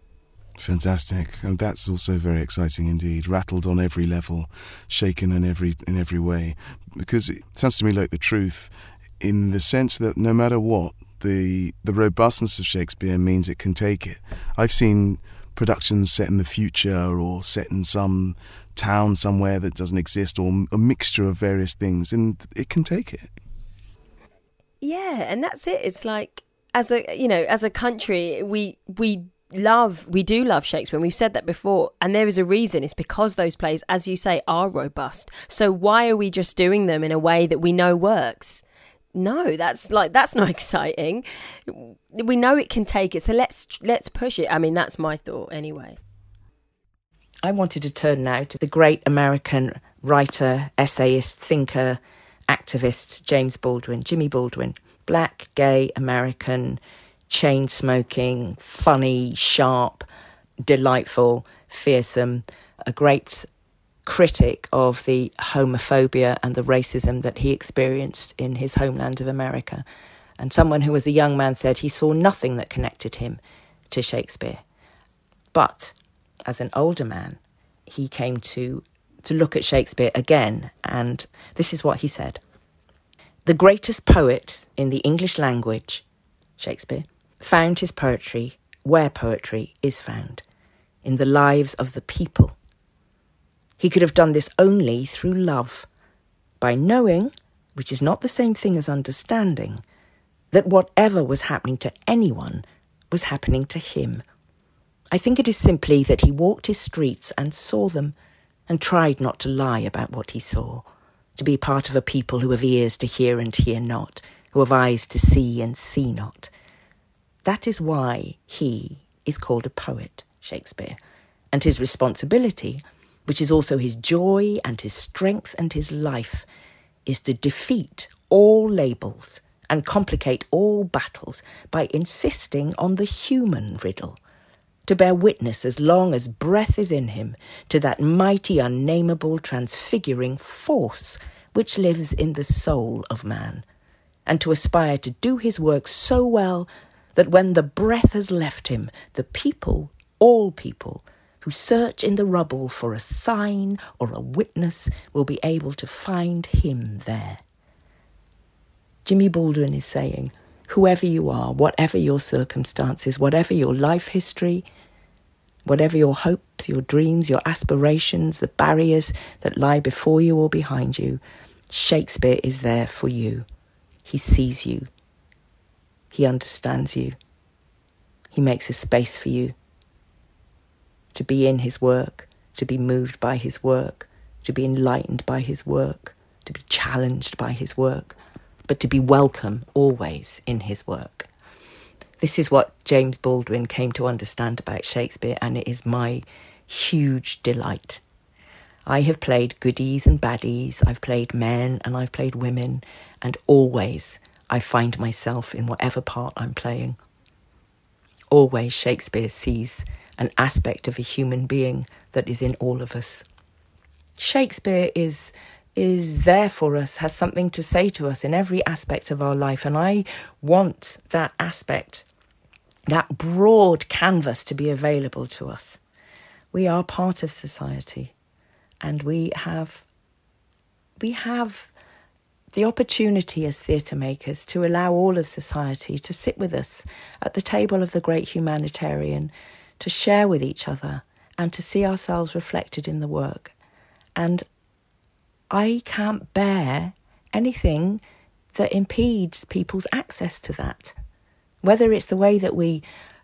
Fantastic. And that's also very exciting indeed. Rattled on every level, shaken in every in every way. Because it sounds to me like the truth, in the sense that no matter what, the the robustness of Shakespeare means it can take it. I've seen productions set in the future or set in some town somewhere that doesn't exist, or a mixture of various things, and it can take it. Yeah, and that's it. It's like, as a, you know, as a country, we we love, we do love Shakespeare, and we've said that before, and there is a reason. It's because those plays, as you say, are robust. So why are we just doing them in a way that we know works? No, that's like, that's not exciting. We know it can take it, so let's let's push it. I mean, that's my thought anyway. I wanted to turn now to the great American writer, essayist, thinker, activist, James Baldwin, Jimmy Baldwin. Black, gay, American, chain-smoking, funny, sharp, delightful, fearsome, a great critic of the homophobia and the racism that he experienced in his homeland of America. And someone who, as a young man, said he saw nothing that connected him to Shakespeare. But as an older man, he came to, to look at Shakespeare again, and this is what he said. The greatest poet in the English language, Shakespeare, found his poetry where poetry is found, in the lives of the people. He could have done this only through love, by knowing, which is not the same thing as understanding, that whatever was happening to anyone was happening to him. I think it is simply that he walked his streets and saw them, and tried not to lie about what he saw, to be part of a people who have ears to hear and hear not, who have eyes to see and see not. That is why he is called a poet, Shakespeare, and his responsibility, which is also his joy and his strength and his life, is to defeat all labels and complicate all battles by insisting on the human riddle, to bear witness as long as breath is in him to that mighty, unnameable, transfiguring force which lives in the soul of man, and to aspire to do his work so well that when the breath has left him, the people, all people, who search in the rubble for a sign or a witness will be able to find him there. Jimmy Baldwin is saying, whoever you are, whatever your circumstances, whatever your life history, whatever your hopes, your dreams, your aspirations, the barriers that lie before you or behind you, Shakespeare is there for you. He sees you. He understands you. He makes a space for you to be in his work, to be moved by his work, to be enlightened by his work, to be challenged by his work, but to be welcome always in his work. This is what James Baldwin came to understand about Shakespeare, and it is my huge delight. I have played goodies and baddies, I've played men and I've played women, and always I find myself in whatever part I'm playing. Always Shakespeare sees an aspect of a human being that is in all of us. Shakespeare is is there for us, has something to say to us in every aspect of our life, and I want that aspect, that broad canvas to be available to us. We are part of society, and we have we have the opportunity as theatre makers to allow all of society to sit with us at the table of the great humanitarian, to share with each other and to see ourselves reflected in the work. And I can't bear anything that impedes people's access to that. Whether it's the way that we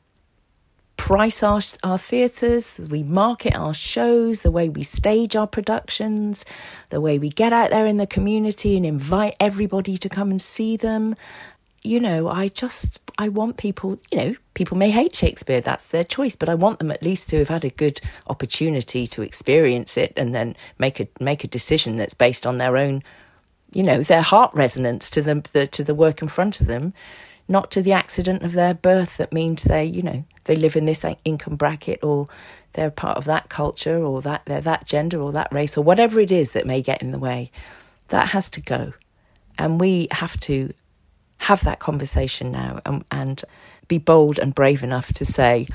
price our, our theatres, we market our shows, the way we stage our productions, the way we get out there in the community and invite everybody to come and see them. You know, I just, I want people, you know, people may hate Shakespeare, that's their choice, but I want them at least to have had a good opportunity to experience it and then make a make a decision that's based on their own, you know, their heart resonance to the, the to the work in front of them, not to the accident of their birth that means they, you know, they live in this income bracket, or they're part of that culture, or that they're that gender or that race, or whatever it is that may get in the way. That has to go. And we have to have that conversation now and, and be bold and brave enough to say,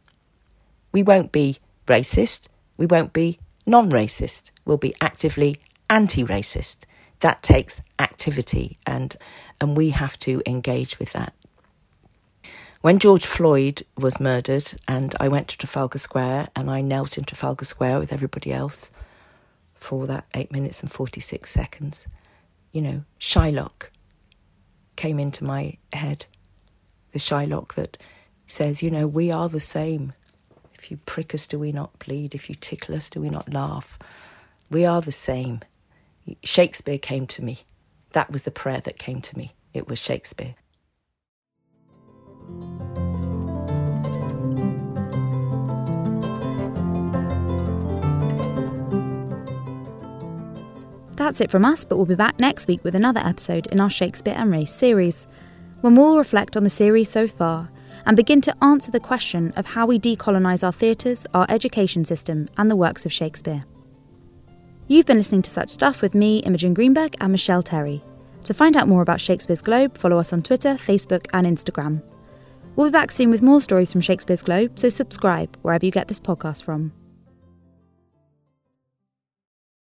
we won't be racist, we won't be non-racist, we'll be actively anti-racist. That takes activity, and and we have to engage with that. When George Floyd was murdered and I went to Trafalgar Square and I knelt in Trafalgar Square with everybody else for that eight minutes and forty-six seconds, you know, Shylock came into my head. The Shylock that says, you know, we are the same. If you prick us, do we not bleed? If you tickle us, do we not laugh? We are the same. Shakespeare came to me. That was the prayer that came to me. It was Shakespeare. That's it from us, but we'll be back next week with another episode in our Shakespeare and Race series, when we'll reflect on the series so far and begin to answer the question of how we decolonise our theatres, our education system and the works of Shakespeare. You've been listening to Such Stuff with me, Imogen Greenberg, and Michelle Terry. To find out more about Shakespeare's Globe, follow us on Twitter, Facebook and Instagram. We'll be back soon with more stories from Shakespeare's Globe, so subscribe wherever you get this podcast from.